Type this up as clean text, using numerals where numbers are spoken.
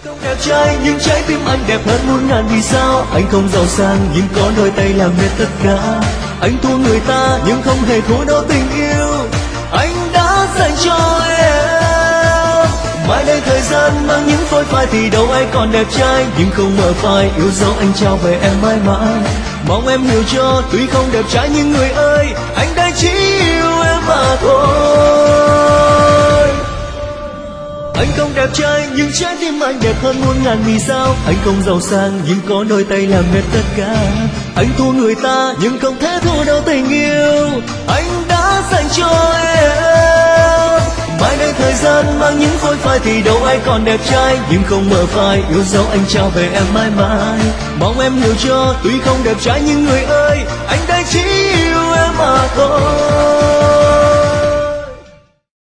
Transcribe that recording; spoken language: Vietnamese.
Không đẹp trai nhưng trái tim anh đẹp hơn muôn ngàn vì sao? Anh không giàu sang nhưng có đôi tay làm nên tất cả. Anh thua người ta nhưng không hề thua đâu tình yêu anh đã dành cho em. Mai đây thời gian mang những phôi phai thì đâu ai còn đẹp trai, nhưng không mờ phai yêu dấu anh trao về em mãi mãi. Mong em hiểu cho tuy không đẹp trai nhưng người ơi, anh đây chỉ yêu em mà thôi. Anh không đẹp trai nhưng trái tim anh đẹp hơn muôn ngàn vì sao? Anh không giàu sang nhưng có đôi tay làm nên tất cả. Anh thua người ta nhưng không thể thua đâu tình yêu anh đã dành cho em. Mai đây thời gian mang những phôi phai thì đâu ai còn đẹp trai, nhưng không mờ phai yêu dấu anh trao về em mãi mãi. Mong em hiểu cho tuy không đẹp trai nhưng người ơi, anh đây chỉ yêu em mà thôi.